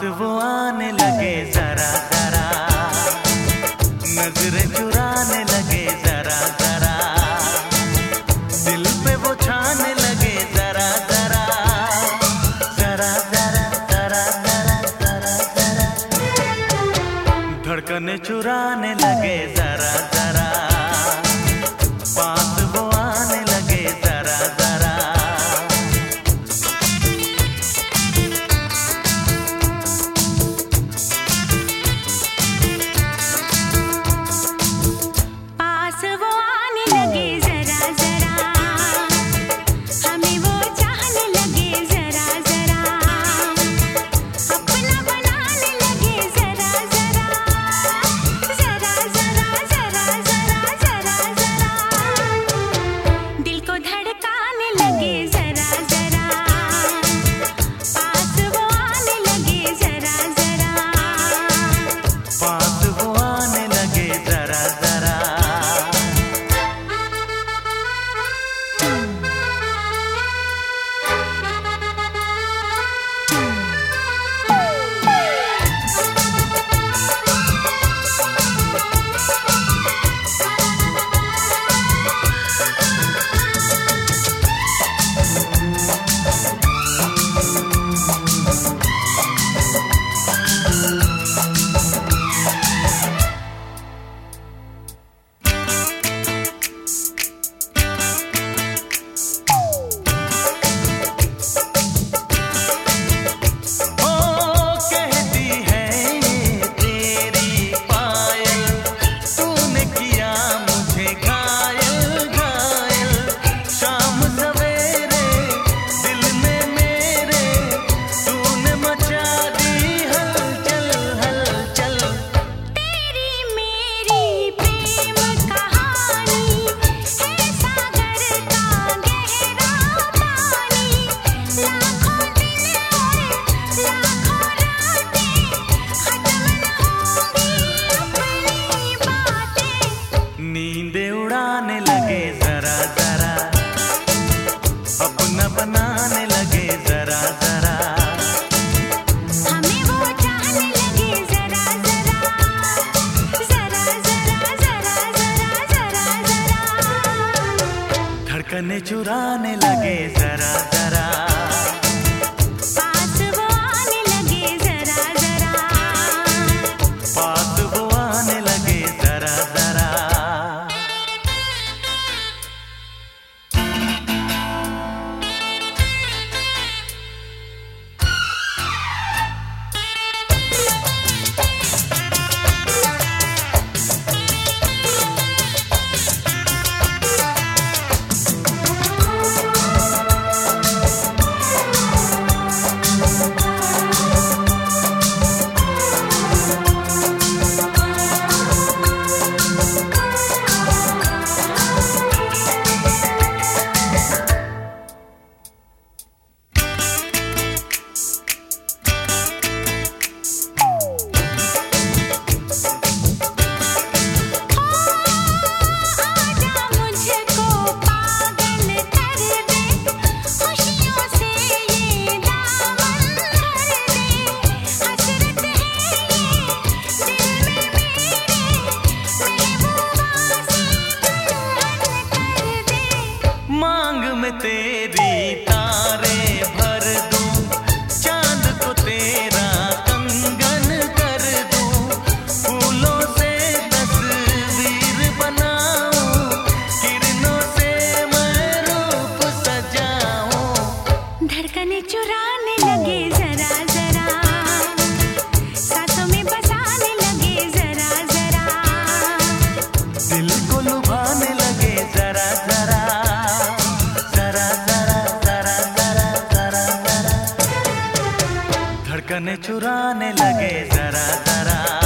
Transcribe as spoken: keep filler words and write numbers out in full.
वो आने लगे जरा जरा, नजरें चुराने लगे जरा जरा, दिल पे वो छाने लगे जरा जरा, जरा जरा जरा जरा जरा जरा, धड़कने चुराने लगे जरा जरा, पास वो आने लगे जरा जरा। नींदे उड़ाने लगे जरा जरा, अपना बनाने लगे जरा जरा, हमें वो चाहने लगे जरा जरा, जरा जरा जरा जरा जरा जरा, धड़कने चुराने लगे जरा जरा, पास वो आने लगे जरा जरा, पास वो आने लगे जरा जरा। मांग में तेरी तारे भर दूं, चांद को तेरा कंगन कर दूं, फूलों से तस्वीर बनाऊं, किरणों से मैं रूप सजाऊं, धड़कने चुराने लगे जरा जरा, सांसों में बसाने लगे जरा जरा, दिल को लुभाने लगे जरा जरा, धड़कने चुराने लगे जरा जरा।